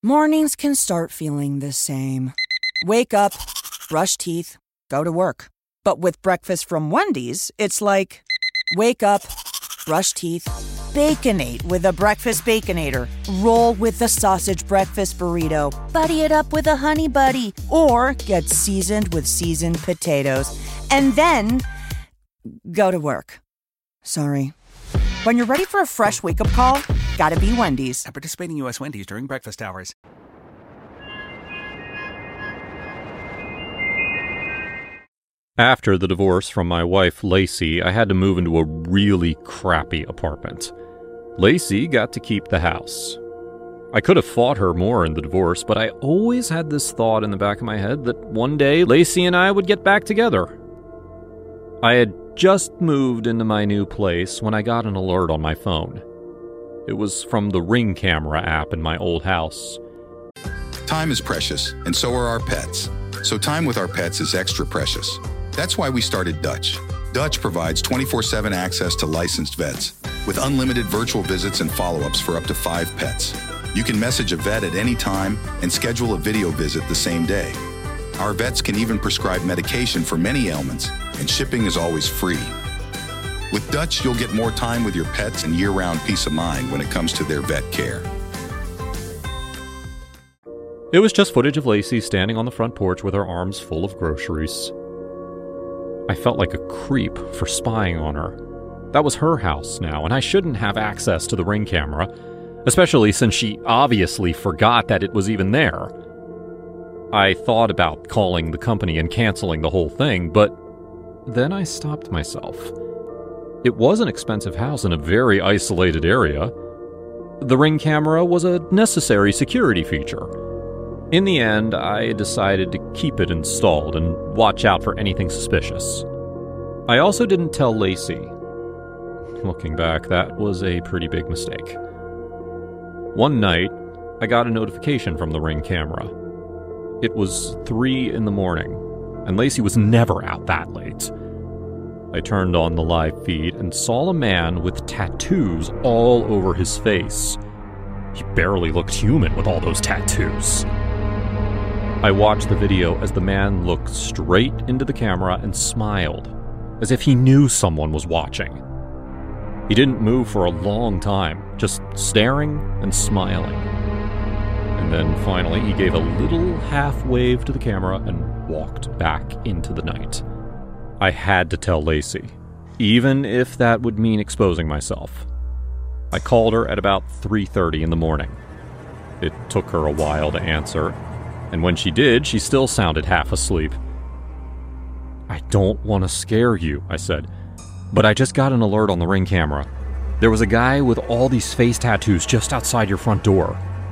Mornings can start feeling the same. Wake up, brush teeth, go to work. But with breakfast from Wendy's, it's like, wake up, brush teeth, Baconate with a breakfast Baconator. Roll with the sausage breakfast burrito. Buddy it up with a Honey Buddy. Or get seasoned with seasoned potatoes. And then go to work. Sorry. When you're ready for a fresh wake-up call, gotta be Wendy's. At participating U.S. Wendy's during breakfast hours. After the divorce from my wife, Lacey, I had to move into a really crappy apartment. Lacey got to keep the house. I could have fought her more in the divorce, but I always had this thought in the back of my head that one day Lacey and I would get back together. I had just moved into my new place when I got an alert on my phone. It was from the Ring camera app in my old house. Time is precious, and so are our pets. So time with our pets is extra precious. That's why we started Dutch. Dutch provides 24/7 access to licensed vets with unlimited virtual visits and follow-ups for up to 5 pets. You can message a vet at any time and schedule a video visit the same day. Our vets can even prescribe medication for many ailments, and shipping is always free. With Dutch, you'll get more time with your pets and year-round peace of mind when it comes to their vet care. It was just footage of Lacey standing on the front porch with her arms full of groceries. I felt like a creep for spying on her. That was her house now, and I shouldn't have access to the Ring camera, especially since she obviously forgot that it was even there. I thought about calling the company and canceling the whole thing, but then I stopped myself. It was an expensive house in a very isolated area. The Ring camera was a necessary security feature. In the end, I decided to keep it installed and watch out for anything suspicious. I also didn't tell Lacey. Looking back, that was a pretty big mistake. One night, I got a notification from the Ring camera. It was 3 in the morning, and Lacey was never out that late. I turned on the live feed and saw a man with tattoos all over his face. He barely looked human with all those tattoos. I watched the video as the man looked straight into the camera and smiled, as if he knew someone was watching. He didn't move for a long time, just staring and smiling. And then finally he gave a little half wave to the camera and walked back into the night. I had to tell Lacey, even if that would mean exposing myself. I called her at about 3:30 in the morning. It took her a while to answer, and when she did, she still sounded half asleep. "I don't want to scare you," I said, "but I just got an alert on the Ring camera. There was a guy with all these face tattoos just outside your front door."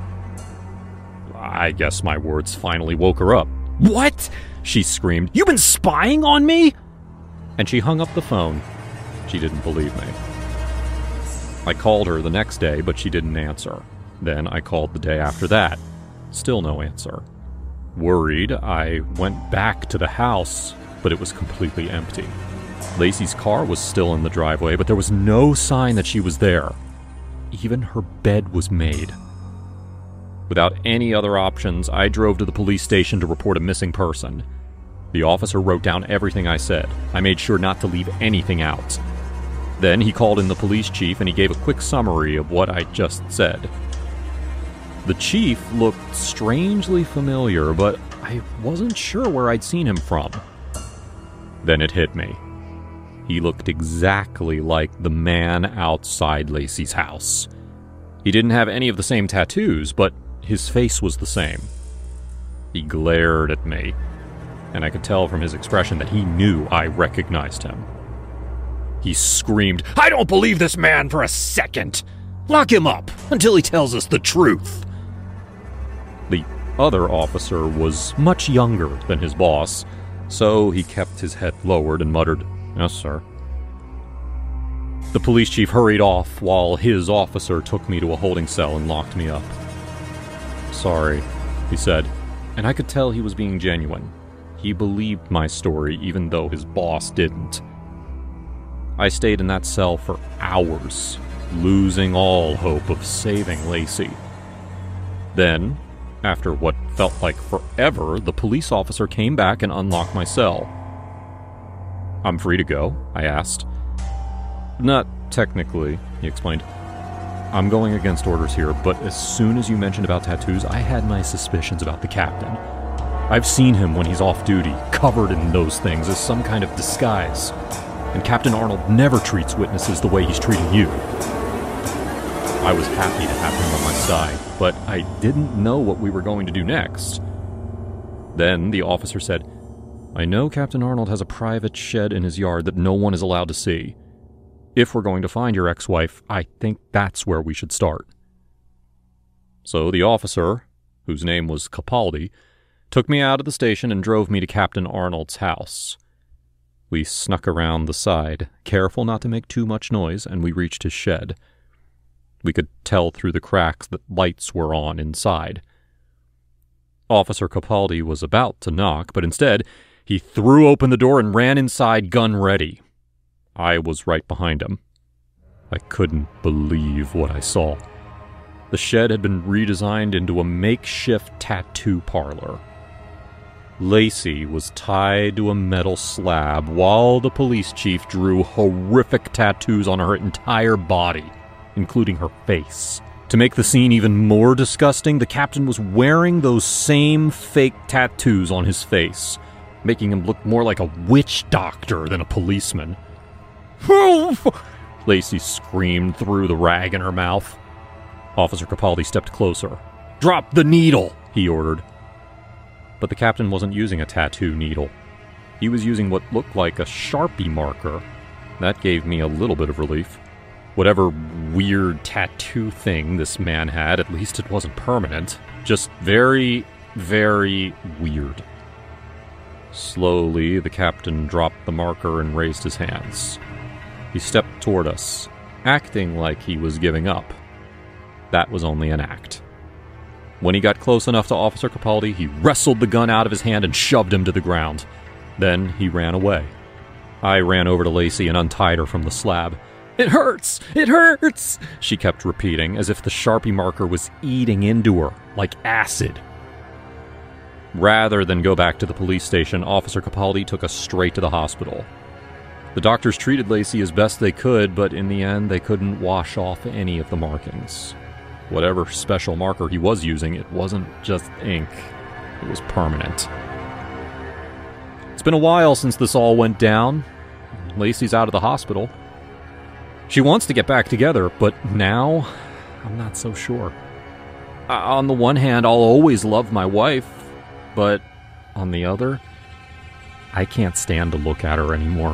I guess my words finally woke her up. "What?" she screamed. "You've been spying on me?" And she hung up the phone. She didn't believe me. I called her the next day, but she didn't answer. Then I called the day after that. Still no answer. Worried, I went back to the house, but it was completely empty. Lacey's car was still in the driveway, but there was no sign that she was there. Even her bed was made. Without any other options, I drove to the police station to report a missing person. The officer wrote down everything I said. I made sure not to leave anything out. Then he called in the police chief and he gave a quick summary of what I just said. The chief looked strangely familiar, but I wasn't sure where I'd seen him from. Then it hit me. He looked exactly like the man outside Lacey's house. He didn't have any of the same tattoos, but his face was the same. He glared at me, and I could tell from his expression that he knew I recognized him. He screamed, "I don't believe this man for a second! Lock him up until he tells us the truth!" The other officer was much younger than his boss, so he kept his head lowered and muttered, "Yes, sir." The police chief hurried off while his officer took me to a holding cell and locked me up. "Sorry," he said, and I could tell he was being genuine. He believed my story even though his boss didn't. I stayed in that cell for hours, losing all hope of saving Lacey. Then, After what felt like forever, the police officer came back and unlocked my cell. "I'm free to go?" I asked. "Not technically," he explained. "I'm going against orders here, but as soon as you mentioned about tattoos, I had my suspicions about the captain. I've seen him when he's off duty, covered in those things as some kind of disguise. And Captain Arnold never treats witnesses the way he's treating you." I was happy to have him on my side, but I didn't know what we were going to do next. Then the officer said, "I know Captain Arnold has a private shed in his yard that no one is allowed to see. If we're going to find your ex-wife, I think that's where we should start." So the officer, whose name was Capaldi, took me out of the station and drove me to Captain Arnold's house. We snuck around the side, careful not to make too much noise, and we reached his shed. We could tell through the cracks that lights were on inside. Officer Capaldi was about to knock, but instead, he threw open the door and ran inside, gun ready. I was right behind him. I couldn't believe what I saw. The shed had been redesigned into a makeshift tattoo parlor. Lacey was tied to a metal slab while the police chief drew horrific tattoos on her entire body, including her face. To make the scene even more disgusting, the captain was wearing those same fake tattoos on his face, making him look more like a witch doctor than a policeman. Lacey screamed through the rag in her mouth. Officer Capaldi stepped closer. "Drop the needle," he ordered. But the captain wasn't using a tattoo needle. He was using what looked like a Sharpie marker. That gave me a little bit of relief. Whatever weird tattoo thing this man had, at least it wasn't permanent. Just very, very weird. Slowly, the captain dropped the marker and raised his hands. He stepped toward us, acting like he was giving up. That was only an act. When he got close enough to Officer Capaldi, he wrestled the gun out of his hand and shoved him to the ground. Then he ran away. I ran over to Lacey and untied her from the slab. "It hurts! It hurts!" she kept repeating, as if the Sharpie marker was eating into her, like acid. Rather than go back to the police station, Officer Capaldi took us straight to the hospital. The doctors treated Lacey as best they could, but in the end, they couldn't wash off any of the markings. Whatever special marker he was using, it wasn't just ink. It was permanent. It's been a while since this all went down. Lacey's out of the hospital. She wants to get back together, but now, I'm not so sure. On the one hand, I'll always love my wife, but on the other, I can't stand to look at her anymore.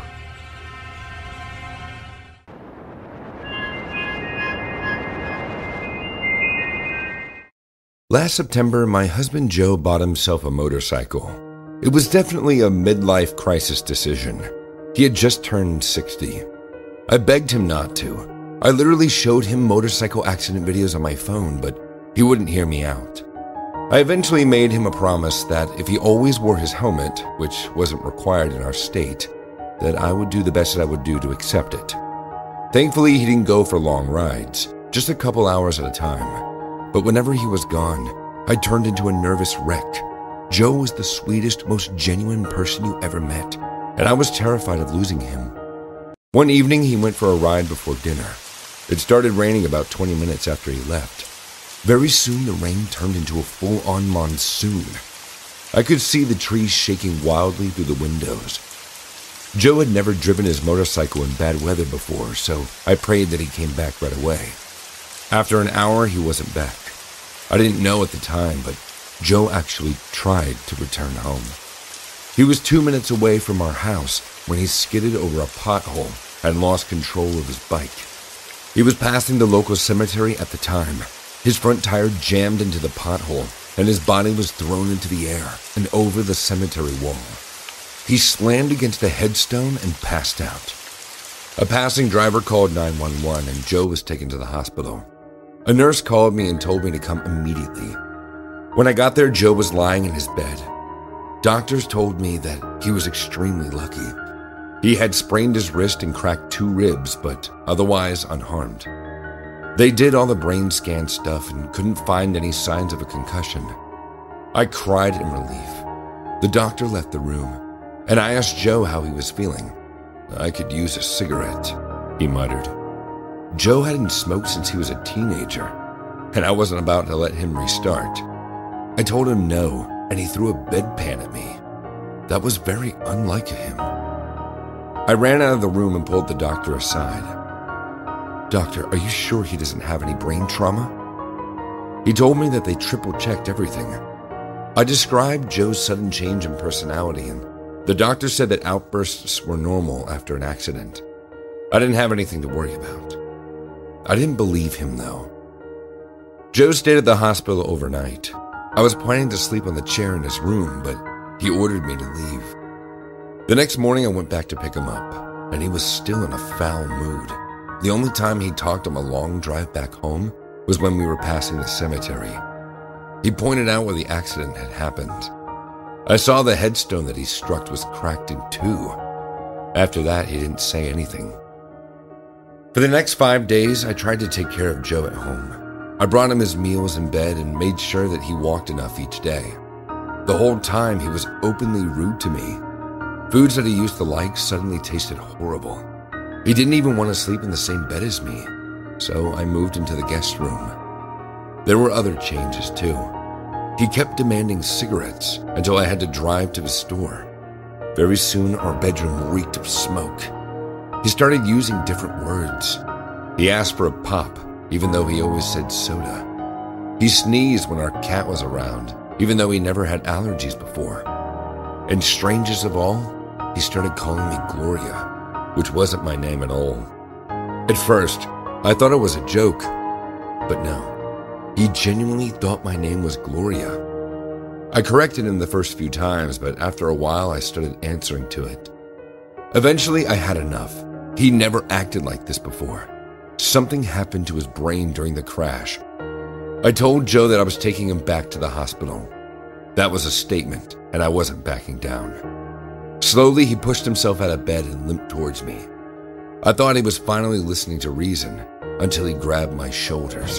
Last September, my husband Joe bought himself a motorcycle. It was definitely a midlife crisis decision. He had just turned 60. I begged him not to. I literally showed him motorcycle accident videos on my phone, but he wouldn't hear me out. I eventually made him a promise that if he always wore his helmet, which wasn't required in our state, that I would do the best that I would do to accept it. Thankfully, he didn't go for long rides, just a couple hours at a time. But whenever he was gone, I turned into a nervous wreck. Joe was the sweetest, most genuine person you ever met, and I was terrified of losing him. One evening, he went for a ride before dinner. It started raining about 20 minutes after he left. Very soon, the rain turned into a full-on monsoon. I could see the trees shaking wildly through the windows. Joe had never driven his motorcycle in bad weather before, so I prayed that he came back right away. After an hour, he wasn't back. I didn't know at the time, but Joe actually tried to return home. He was 2 minutes away from our house when he skidded over a pothole and lost control of his bike. He was passing the local cemetery at the time. His front tire jammed into the pothole, and his body was thrown into the air and over the cemetery wall. He slammed against a headstone and passed out. A passing driver called 911, and Joe was taken to the hospital. A nurse called me and told me to come immediately. When I got there, Joe was lying in his bed. Doctors told me that he was extremely lucky. He had sprained his wrist and cracked 2 ribs, but otherwise unharmed. They did all the brain scan stuff and couldn't find any signs of a concussion. I cried in relief. The doctor left the room, and I asked Joe how he was feeling. "I could use a cigarette," he muttered. Joe hadn't smoked since he was a teenager, and I wasn't about to let him restart. I told him no, and he threw a bedpan at me. That was very unlike him. I ran out of the room and pulled the doctor aside. "Doctor, are you sure he doesn't have any brain trauma?" He told me that they triple-checked everything. I described Joe's sudden change in personality, and the doctor said that outbursts were normal after an accident. I didn't have anything to worry about. I didn't believe him, though. Joe stayed at the hospital overnight. I was planning to sleep on the chair in his room, but he ordered me to leave. The next morning, I went back to pick him up, and he was still in a foul mood. The only time he talked on my long drive back home was when we were passing the cemetery. He pointed out where the accident had happened. I saw the headstone that he struck was cracked in two. After that, he didn't say anything. For the next 5 days, I tried to take care of Joe at home. I brought him his meals in bed and made sure that he walked enough each day. The whole time, he was openly rude to me. Foods that he used to like suddenly tasted horrible. He didn't even want to sleep in the same bed as me, so I moved into the guest room. There were other changes, too. He kept demanding cigarettes until I had to drive to the store. Very soon, our bedroom reeked of smoke. He started using different words. He asked for a pop, even though he always said soda. He sneezed when our cat was around, even though he never had allergies before. And strangest of all, he started calling me Gloria, which wasn't my name at all. At first, I thought it was a joke, but no. He genuinely thought my name was Gloria. I corrected him the first few times, but after a while I started answering to it. Eventually I had enough. He never acted like this before. Something happened to his brain during the crash. I told Joe that I was taking him back to the hospital. That was a statement, and I wasn't backing down. Slowly he pushed himself out of bed and limped towards me. I thought he was finally listening to reason until he grabbed my shoulders.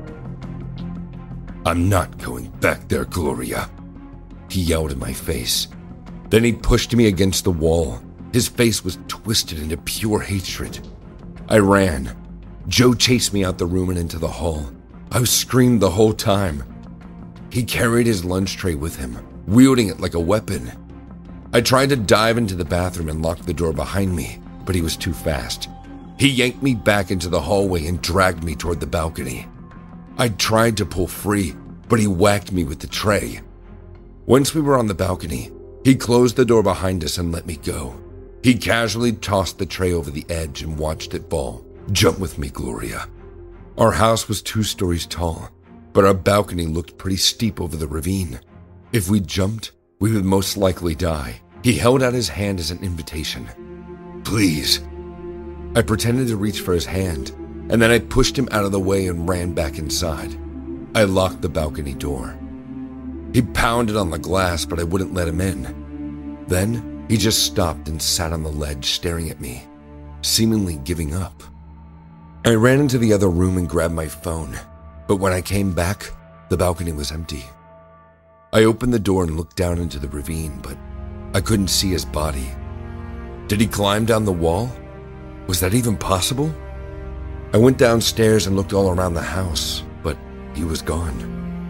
"I'm not going back there, Gloria," he yelled in my face. Then he pushed me against the wall. His face was twisted into pure hatred. I ran. Joe chased me out the room and into the hall. I screamed the whole time. He carried his lunch tray with him, wielding it like a weapon. I tried to dive into the bathroom and lock the door behind me, but he was too fast. He yanked me back into the hallway and dragged me toward the balcony. I tried to pull free, but he whacked me with the tray. Once we were on the balcony, he closed the door behind us and let me go. He casually tossed the tray over the edge and watched it fall. "Jump with me, Gloria." Our house was 2 stories tall, but our balcony looked pretty steep over the ravine. If we jumped, we would most likely die. He held out his hand as an invitation. "Please." I pretended to reach for his hand, and then I pushed him out of the way and ran back inside. I locked the balcony door. He pounded on the glass, but I wouldn't let him in. Then he just stopped and sat on the ledge staring at me, seemingly giving up. I ran into the other room and grabbed my phone, but when I came back, the balcony was empty. I opened the door and looked down into the ravine, but I couldn't see his body. Did he climb down the wall? Was that even possible? I went downstairs and looked all around the house, but he was gone.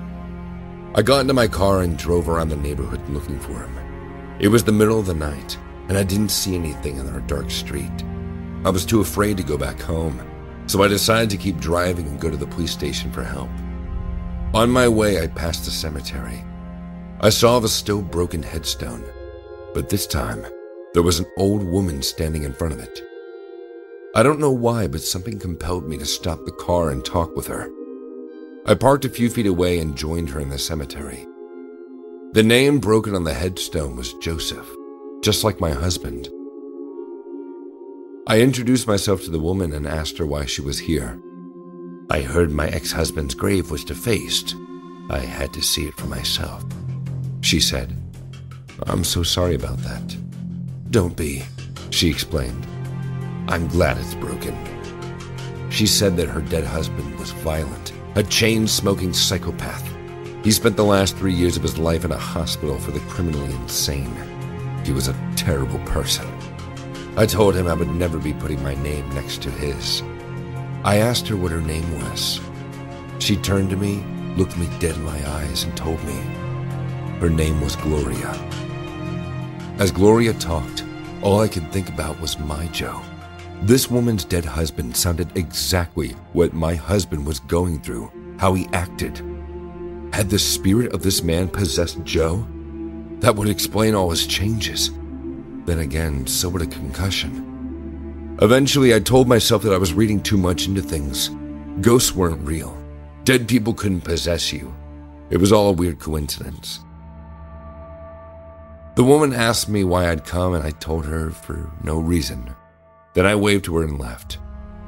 I got into my car and drove around the neighborhood looking for him. It was the middle of the night, and I didn't see anything on our dark street. I was too afraid to go back home, so I decided to keep driving and go to the police station for help. On my way, I passed the cemetery. I saw the still broken headstone, but this time, there was an old woman standing in front of it. I don't know why, but something compelled me to stop the car and talk with her. I parked a few feet away and joined her in the cemetery. The name broken on the headstone was Joseph, just like my husband. I introduced myself to the woman and asked her why she was here. "I heard my ex-husband's grave was defaced. I had to see it for myself," she said. "I'm so sorry about that." "Don't be," she explained. "I'm glad it's broken." She said that her dead husband was violent, a chain-smoking psychopath. He spent the last 3 years of his life in a hospital for the criminally insane. He was a terrible person. I told him I would never be putting my name next to his. I asked her what her name was. She turned to me, looked me dead in my eyes, and told me her name was Gloria. As Gloria talked, all I could think about was my Joe. This woman's dead husband sounded exactly what my husband was going through, how he acted. Had the spirit of this man possessed Joe? That would explain all his changes. Then again, so would a concussion. Eventually, I told myself that I was reading too much into things. Ghosts weren't real. Dead people couldn't possess you. It was all a weird coincidence. The woman asked me why I'd come, and I told her for no reason. Then I waved to her and left.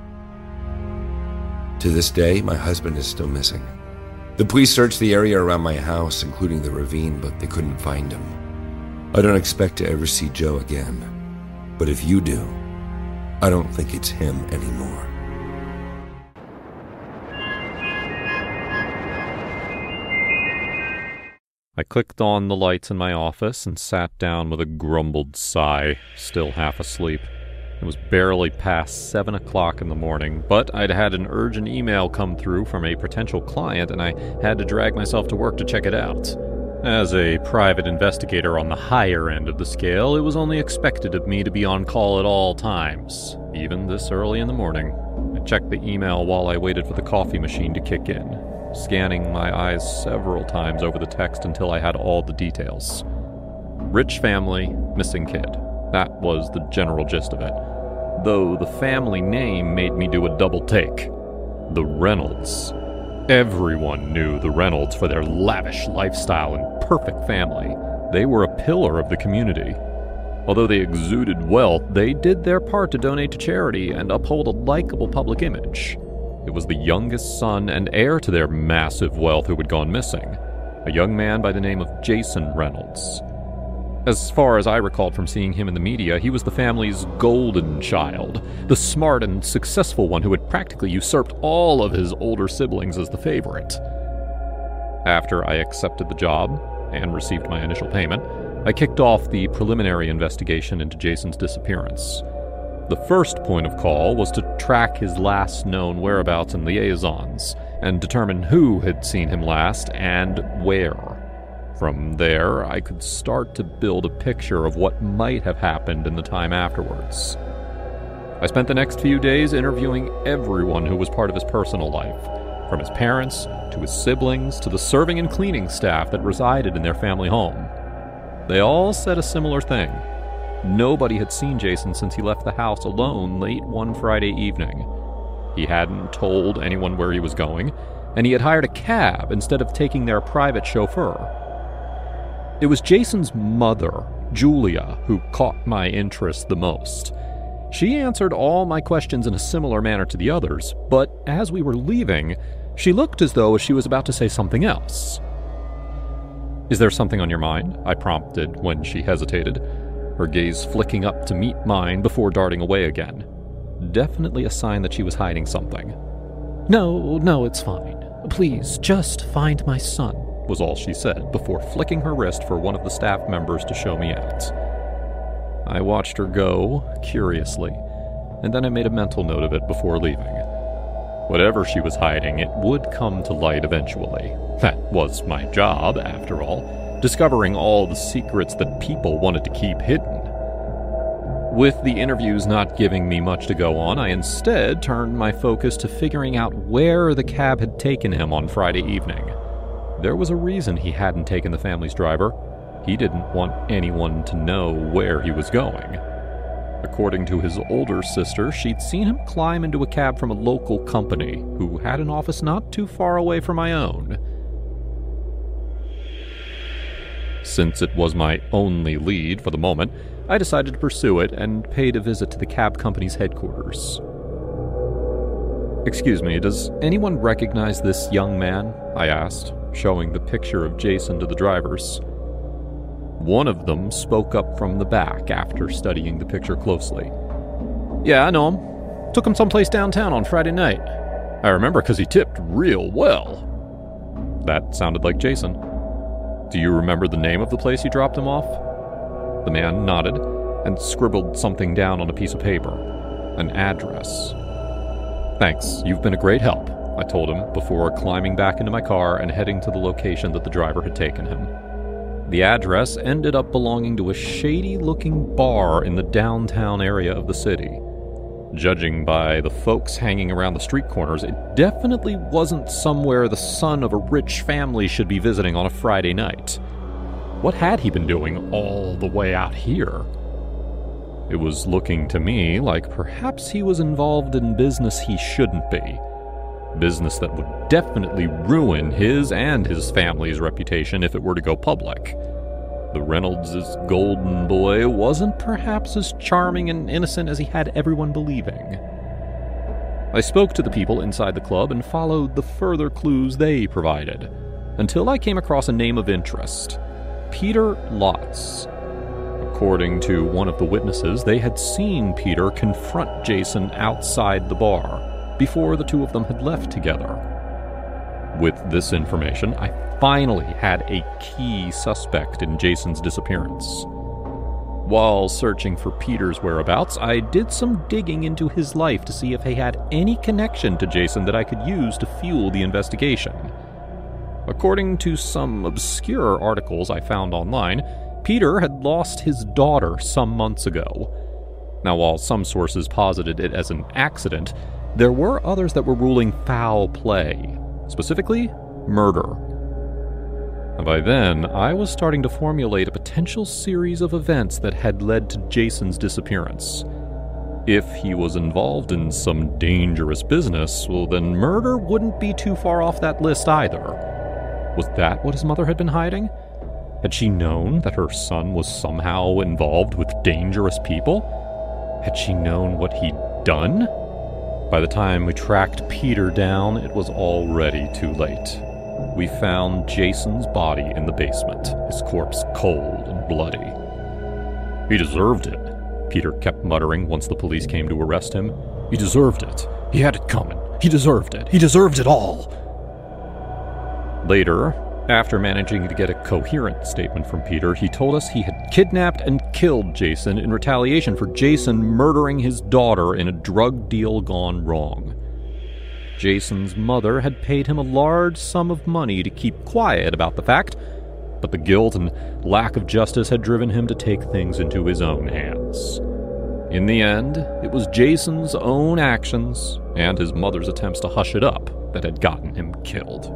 To this day, my husband is still missing. The police searched the area around my house, including the ravine, but they couldn't find him. I don't expect to ever see Joe again. But if you do, I don't think it's him anymore. I clicked on the lights in my office and sat down with a grumbled sigh, still half asleep. It was barely past 7 o'clock in the morning, but I'd had an urgent email come through from a potential client, and I had to drag myself to work to check it out. As a private investigator on the higher end of the scale, it was only expected of me to be on call at all times, even this early in the morning. I checked the email while I waited for the coffee machine to kick in, scanning my eyes several times over the text until I had all the details. Rich family, missing kid. That was the general gist of it. Though the family name made me do a double take. The Reynolds. Everyone knew the Reynolds for their lavish lifestyle and perfect family. They were a pillar of the community. Although they exuded wealth, they did their part to donate to charity and uphold a likable public image. It was the youngest son and heir to their massive wealth who had gone missing, a young man by the name of Jason Reynolds. As far as I recalled from seeing him in the media, he was the family's golden child, the smart and successful one who had practically usurped all of his older siblings as the favorite. After I accepted the job and received my initial payment, I kicked off the preliminary investigation into Jason's disappearance. The first point of call was to track his last known whereabouts and liaisons, and determine who had seen him last and where. From there, I could start to build a picture of what might have happened in the time afterwards. I spent the next few days interviewing everyone who was part of his personal life, from his parents to his siblings to the serving and cleaning staff that resided in their family home. They all said a similar thing. Nobody had seen Jason since he left the house alone late one Friday evening. He hadn't told anyone where he was going, and he had hired a cab instead of taking their private chauffeur. It was Jason's mother, Julia, who caught my interest the most. She answered all my questions in a similar manner to the others, but as we were leaving, she looked as though she was about to say something else. "Is there something on your mind?" I prompted when she hesitated, her gaze flicking up to meet mine before darting away again. Definitely a sign that she was hiding something. No, it's fine. Please, just find my son," was all she said before flicking her wrist for one of the staff members to show me out. I watched her go, curiously, and then I made a mental note of it before leaving. Whatever she was hiding, it would come to light eventually. That was my job, after all, discovering all the secrets that people wanted to keep hidden. With the interviews not giving me much to go on, I instead turned my focus to figuring out where the cab had taken him on Friday evening. There was a reason he hadn't taken the family's driver. He didn't want anyone to know where he was going. According to his older sister, she'd seen him climb into a cab from a local company who had an office not too far away from my own. Since it was my only lead for the moment, I decided to pursue it and paid a visit to the cab company's headquarters. "Excuse me, does anyone recognize this young man?" I asked, showing the picture of Jason to the drivers. One of them spoke up from the back after studying the picture closely. "Yeah, I know him. Took him someplace downtown on Friday night. I remember because he tipped real well." That sounded like Jason. Do you remember the name of the place you dropped him off? The man nodded and scribbled something down on a piece of paper. An address. Thanks, you've been a great help, I told him before climbing back into my car and heading to the location that the driver had taken him. The address ended up belonging to a shady-looking bar in the downtown area of the city. Judging by the folks hanging around the street corners, it definitely wasn't somewhere the son of a rich family should be visiting on a Friday night. What had he been doing all the way out here? It was looking to me like perhaps he was involved in business he shouldn't be. Business that would definitely ruin his and his family's reputation if it were to go public. The Reynolds' golden boy wasn't perhaps as charming and innocent as he had everyone believing. I spoke to the people inside the club and followed the further clues they provided, until I came across a name of interest: Peter Lotz. According to one of the witnesses, they had seen Peter confront Jason outside the bar before the two of them had left together. With this information, I finally had a key suspect in Jason's disappearance. While searching for Peter's whereabouts, I did some digging into his life to see if he had any connection to Jason that I could use to fuel the investigation. According to some obscure articles I found online, Peter had lost his daughter some months ago. Now, while some sources posited it as an accident, there were others that were ruling foul play, specifically murder. And by then, I was starting to formulate a potential series of events that had led to Jason's disappearance. If he was involved in some dangerous business, well, then murder wouldn't be too far off that list either. Was that what his mother had been hiding? Had she known that her son was somehow involved with dangerous people? Had she known what he'd done? By the time we tracked Peter down, it was already too late. We found Jason's body in the basement, his corpse cold and bloody. He deserved it, Peter kept muttering once the police came to arrest him. He deserved it. He had it coming. He deserved it. He deserved it all. Later, after managing to get a coherent statement from Peter, he told us he had kidnapped and killed Jason in retaliation for Jason murdering his daughter in a drug deal gone wrong. Jason's mother had paid him a large sum of money to keep quiet about the fact, but the guilt and lack of justice had driven him to take things into his own hands. In the end, it was Jason's own actions and his mother's attempts to hush it up that had gotten him killed.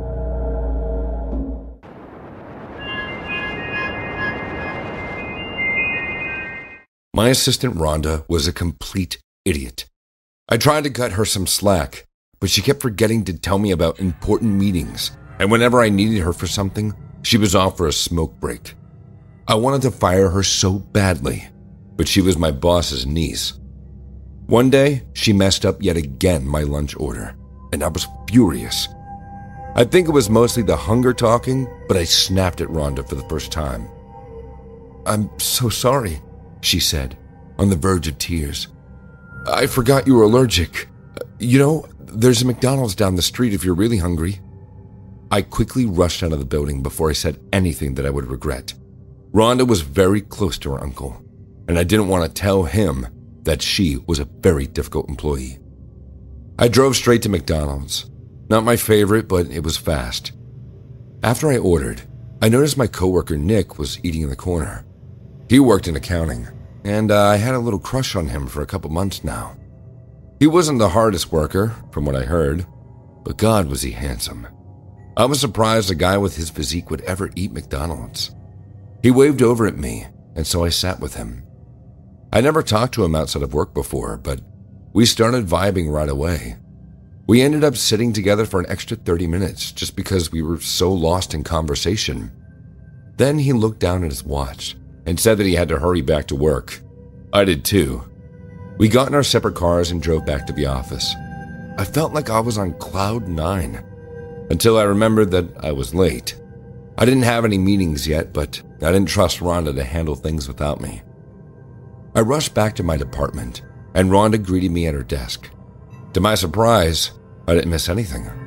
My assistant Rhonda was a complete idiot. I tried to cut her some slack, but she kept forgetting to tell me about important meetings, and whenever I needed her for something, she was off for a smoke break. I wanted to fire her so badly, but she was my boss's niece. One day, she messed up yet again my lunch order, and I was furious. I think it was mostly the hunger talking, but I snapped at Rhonda for the first time. "I'm so sorry," she said, on the verge of tears. "I forgot you were allergic. You know, there's a McDonald's down the street if you're really hungry." I quickly rushed out of the building before I said anything that I would regret. Rhonda was very close to her uncle, and I didn't want to tell him that she was a very difficult employee. I drove straight to McDonald's. Not my favorite, but it was fast. After I ordered, I noticed my coworker Nick was eating in the corner. He worked in accounting, and I had a little crush on him for a couple months now. He wasn't the hardest worker, from what I heard, but God was he handsome. I was surprised a guy with his physique would ever eat McDonald's. He waved over at me, and so I sat with him. I never talked to him outside of work before, but we started vibing right away. We ended up sitting together for an extra 30 minutes just because we were so lost in conversation. Then he looked down at his watch and said that he had to hurry back to work. I did too. We got in our separate cars and drove back to the office. I felt like I was on cloud 9, until I remembered that I was late. I didn't have any meetings yet, but I didn't trust Rhonda to handle things without me. I rushed back to my department, and Rhonda greeted me at her desk. To my surprise, I didn't miss anything.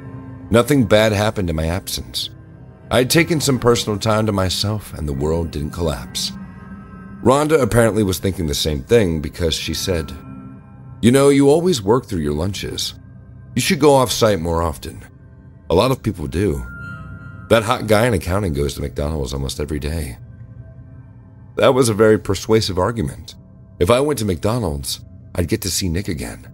Nothing bad happened in my absence. I had taken some personal time to myself and the world didn't collapse. Rhonda apparently was thinking the same thing because she said, "You know, you always work through your lunches. You should go off-site more often. A lot of people do. That hot guy in accounting goes to McDonald's almost every day." That was a very persuasive argument. If I went to McDonald's, I'd get to see Nick again.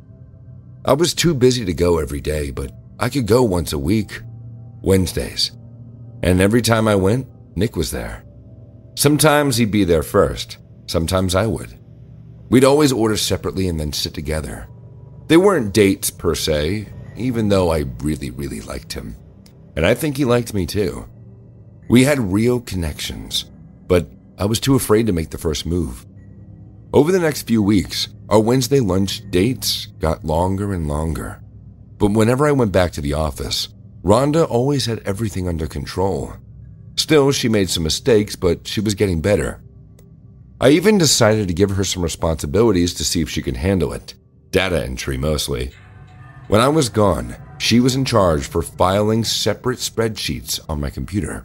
I was too busy to go every day, but I could go once a week, Wednesdays. And every time I went, Nick was there. Sometimes he'd be there first, sometimes I would. We'd always order separately and then sit together. They weren't dates per se, even though I really, really liked him. And I think he liked me too. We had real connections, but I was too afraid to make the first move. Over the next few weeks, our Wednesday lunch dates got longer and longer. But whenever I went back to the office, Rhonda always had everything under control. Still, she made some mistakes, but she was getting better. I even decided to give her some responsibilities to see if she could handle it. Data entry mostly. When I was gone, she was in charge for filing separate spreadsheets on my computer.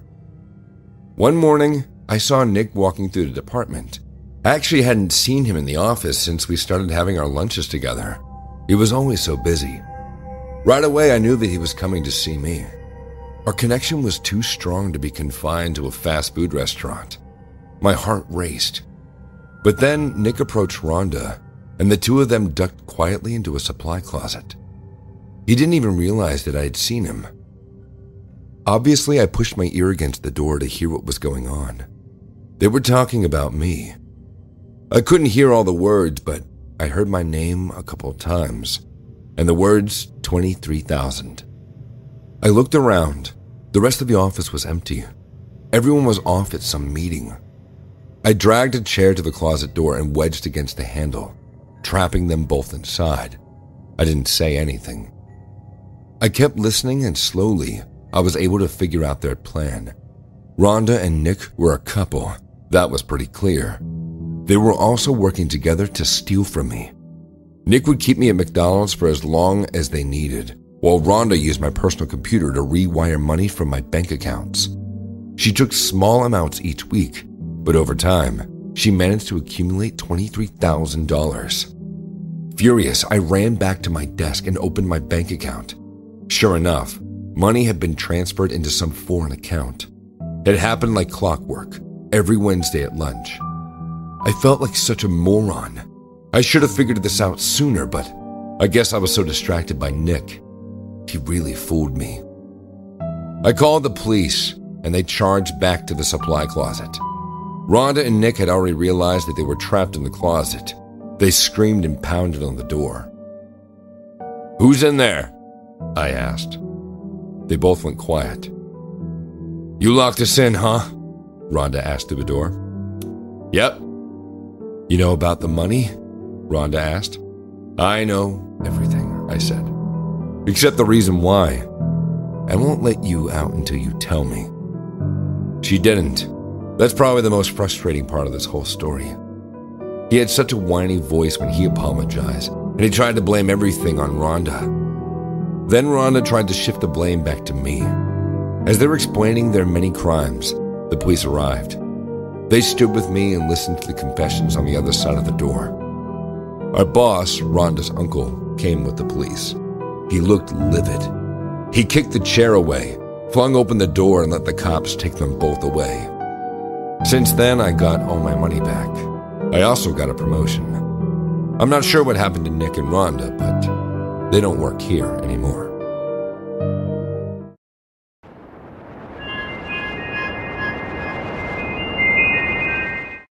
One morning, I saw Nick walking through the department. I actually hadn't seen him in the office since we started having our lunches together. He was always so busy. Right away, I knew that he was coming to see me. Our connection was too strong to be confined to a fast food restaurant. My heart raced. But then Nick approached Rhonda, and the two of them ducked quietly into a supply closet. He didn't even realize that I had seen him. Obviously, I pushed my ear against the door to hear what was going on. They were talking about me. I couldn't hear all the words, but I heard my name a couple of times, and the words 23,000. I looked around. The rest of the office was empty. Everyone was off at some meeting. I dragged a chair to the closet door and wedged against the handle, trapping them both inside. I didn't say anything. I kept listening, and slowly, I was able to figure out their plan. Rhonda and Nick were a couple. That was pretty clear. They were also working together to steal from me. Nick would keep me at McDonald's for as long as they needed, while Rhonda used my personal computer to rewire money from my bank accounts. She took small amounts each week, but over time, she managed to accumulate $23,000. Furious, I ran back to my desk and opened my bank account. Sure enough, money had been transferred into some foreign account. It happened like clockwork, every Wednesday at lunch. I felt like such a moron. I should have figured this out sooner, but I guess I was so distracted by Nick. He really fooled me. I called the police, and they charged back to the supply closet. Rhonda and Nick had already realized that they were trapped in the closet. They screamed and pounded on the door. "Who's in there?" I asked. They both went quiet. "You locked us in, huh?" Rhonda asked through the door. "Yep." "You know about the money?" Rhonda asked. "I know everything," I said. "Except the reason why. I won't let you out until you tell me." She didn't. That's probably the most frustrating part of this whole story. He had such a whiny voice when he apologized, and he tried to blame everything on Rhonda. Then Rhonda tried to shift the blame back to me. As they were explaining their many crimes, the police arrived. They stood with me and listened to the confessions on the other side of the door. Our boss, Rhonda's uncle, came with the police. He looked livid. He kicked the chair away, flung open the door, and let the cops take them both away. Since then, I got all my money back. I also got a promotion. I'm not sure what happened to Nick and Rhonda, but they don't work here anymore.